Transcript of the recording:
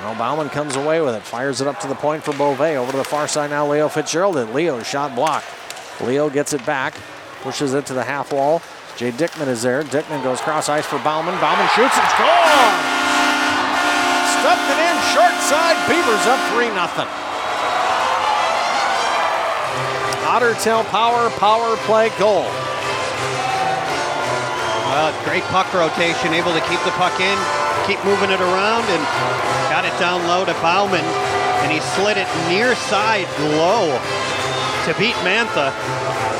Now Bauman comes away with it, fires it up to the point for Beauvais. Over to the far side now, Leo Fitzgerald. Leo's shot blocked. Leo gets it back, pushes it to the half wall. Jay Dickman is there. Dickman goes cross ice for Bauman. Bauman shoots and scores! Stuffed it in, short side. Beavers up 3-0. Ottertail power play goal. Great puck rotation, able to keep the puck in, keep moving it around, and got it down low to Bauman, and he slid it near side low to beat Mantha.